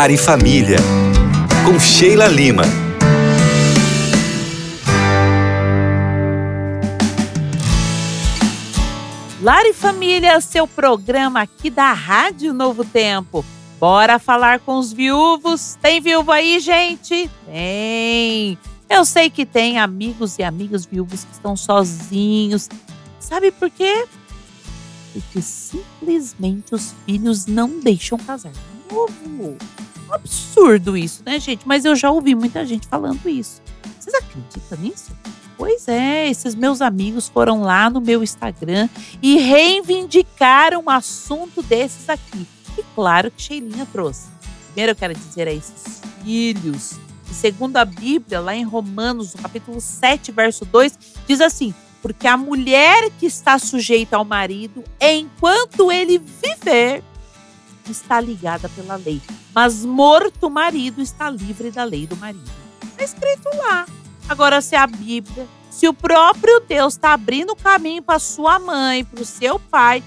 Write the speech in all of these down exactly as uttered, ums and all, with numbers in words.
Lar e Família, com Sheila Lima. Lar e Família, seu programa aqui da Rádio Novo Tempo. Bora falar com os viúvos. Tem viúvo aí, gente? Tem. Eu sei que tem amigos e amigas viúvos que estão sozinhos. Sabe por quê? Porque simplesmente os filhos não deixam casar de novo. Um absurdo isso, né, gente? Mas eu já ouvi muita gente falando isso. Vocês acreditam nisso? Pois é, esses meus amigos foram lá no meu Instagram e reivindicaram um assunto desses aqui. E claro que Sheilinha trouxe. Primeiro eu quero dizer a esses filhos, que segundo a Bíblia, lá em Romanos, no capítulo sete, verso dois, diz assim: porque a mulher que está sujeita ao marido, enquanto ele viver, está ligada pela lei. Mas morto o marido está livre da lei do marido. Está escrito lá. Agora, se a Bíblia, se o próprio Deus está abrindo o caminho para sua mãe, para o seu pai,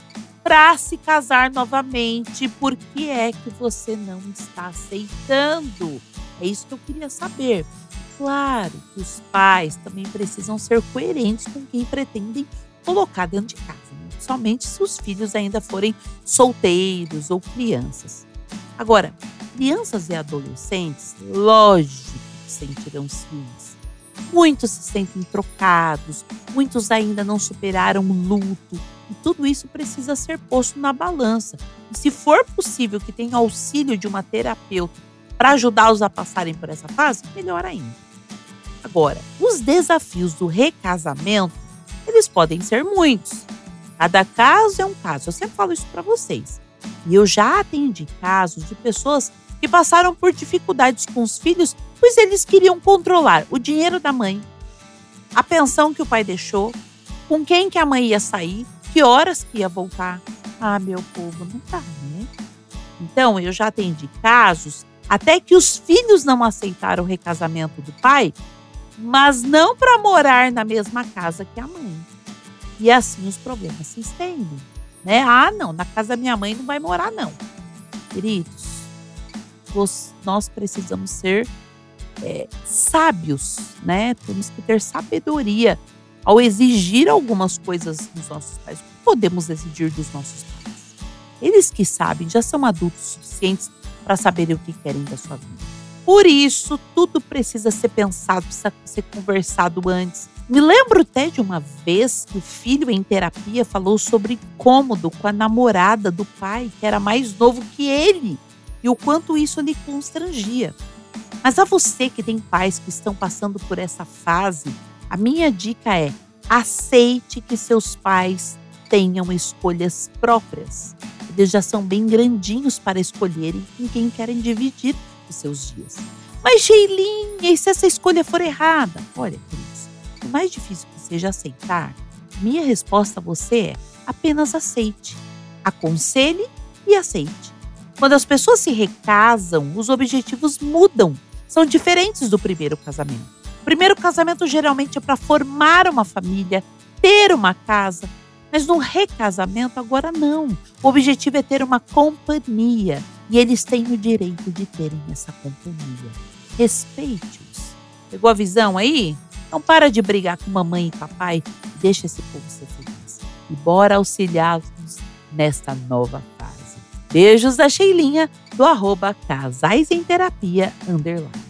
para se casar novamente, por que é que você não está aceitando? É isso que eu queria saber. Claro que os pais também precisam ser coerentes com quem pretendem colocar dentro de casa, né? Somente se os filhos ainda forem solteiros ou crianças. Agora, crianças e adolescentes, lógico que sentirão ciúmes. Muitos se sentem trocados, muitos ainda não superaram o luto, e tudo isso precisa ser posto na balança. E se for possível que tenha auxílio de uma terapeuta para ajudá-los a passarem por essa fase, melhor ainda. Agora, os desafios do recasamento, eles podem ser muitos. Cada caso é um caso, eu sempre falo isso para vocês. E eu já atendi casos de pessoas que passaram por dificuldades com os filhos, pois eles queriam controlar o dinheiro da mãe, a pensão que o pai deixou, com quem que a mãe ia sair, que horas que ia voltar. Ah, meu povo, não dá, né? Então, eu já atendi casos até que os filhos não aceitaram o recasamento do pai, mas não para morar na mesma casa que a mãe. E assim os problemas se estendem, né? Ah, não, na casa da minha mãe não vai morar, não. Queridos, nós precisamos ser é, sábios, né? Temos que ter sabedoria ao exigir algumas coisas dos nossos pais. O que podemos exigir dos nossos pais? Eles que sabem, já são adultos suficientes para saberem o que querem da sua vida. Por isso, tudo precisa ser pensado, precisa ser conversado antes. Me lembro até de uma vez que o filho em terapia falou sobre incômodo com a namorada do pai, que era mais novo que ele, e o quanto isso lhe constrangia. Mas a você que tem pais que estão passando por essa fase, a minha dica é: aceite que seus pais tenham escolhas próprias. Eles já são bem grandinhos para escolherem com quem querem dividir os seus dias. Mas, Sheilinha, e se essa escolha for errada? Olha, queridos, o mais difícil que seja aceitar, minha resposta a você é: apenas aceite. Aconselhe e aceite. Quando as pessoas se recasam, os objetivos mudam. São diferentes do primeiro casamento. O primeiro casamento geralmente é para formar uma família, ter uma casa. Mas no recasamento agora não. O objetivo é ter uma companhia. E eles têm o direito de terem essa companhia. Respeite-os. Pegou a visão aí? Não para de brigar com mamãe e papai. Deixa esse povo ser feliz. E bora auxiliá-los nesta nova fase. Beijos da Sheilinha, do arroba Casais em Terapia, underline.